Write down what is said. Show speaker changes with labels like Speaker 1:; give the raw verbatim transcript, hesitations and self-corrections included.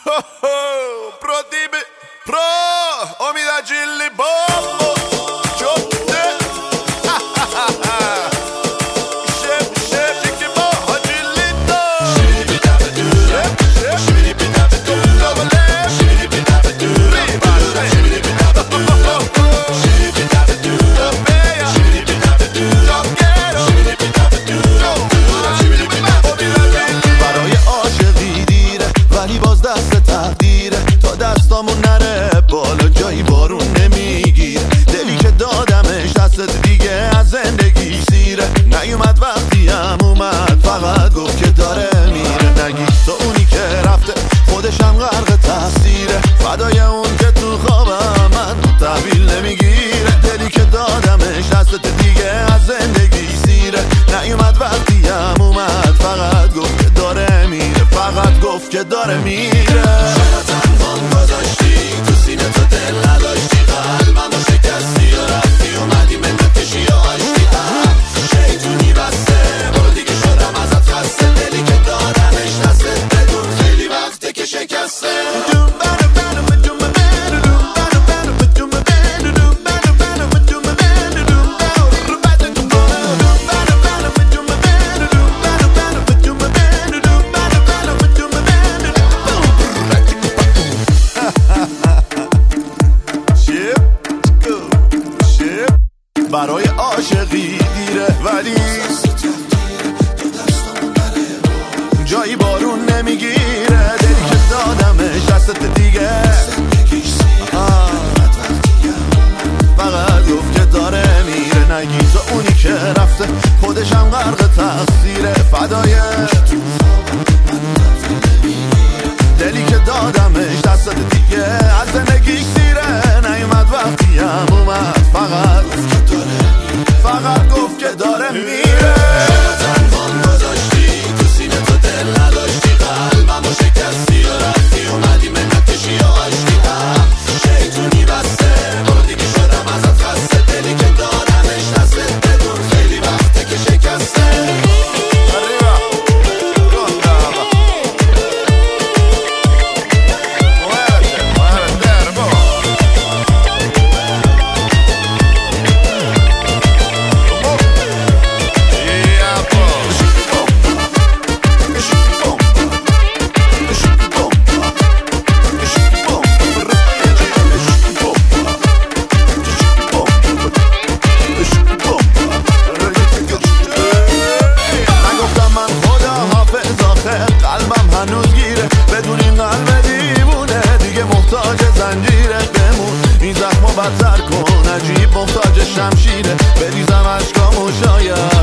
Speaker 1: Pro tibi, pro Omidaggi li bombo Ciopte Shep, shep, jiki bo Haggi li do Shibidi-dabba-doo Shep, shep, shibidi-dabba-doo Double-left Shibidi-dabba-doo Riba, shibidi-dabba-doo Shibidi-dabba-doo Beya Shibidi-dabba-doo Jokero Shibidi-dabba-doo
Speaker 2: برای عاشقی دیره ولی باز دست تقدیره تا دستامون نره بالا جایی بارون نمیگیره دلی که دادمش دست دیگه از زندگی سیره نیومد وقتی هم اومد فقط گفت که داره میره نگی تو اونی که رفته خودش هم غرق تقصیره فدای اون که تو خوابم من تحویل نمیگیره دلی که دادمش دست دیگه از زندگی سیره نیومد وقتی هم اومد فقط گفت که داره میره فقط گفت که داره میره
Speaker 3: چرا تنهام گذاشتی تو سینه تو دل نداشتی قلبمو شکستی و رفتی اومدی منت کشی و آشتی شیطونی بسته برو دیگه شدم ازت خسته دلی که دارمش دستت بدون خیلی وقته که شکسته
Speaker 2: برای عاشقی دیره ولی جایی بارون نمیگیره دلی که دادمش دستت دیگه فقط گفت که داره میره نگی تو اونی که رفته خودش هم غرق تقصیره فدای دلی که دادمش دستت دیگه از زندگی سیره نیومد وقتی هم اومد فقط فقط گفت که داره میره
Speaker 3: چرا تنهام گذاشتی تو سینه تو دل نداشتی قلبمو شکستی و رفتی اومدی منت کشی و آشتی شیطونی بسته برو دیگه شدم ازت خسته دلی که دارمش دستت بدون خیلی وقته که شکسته
Speaker 2: قلبم هنوز گیره بدون این قلب دیوونه دیگه محتاج زنجیره بمون این زخمو بدتر کن عجیب محتاج شمشیره بریزم اشکامو شاید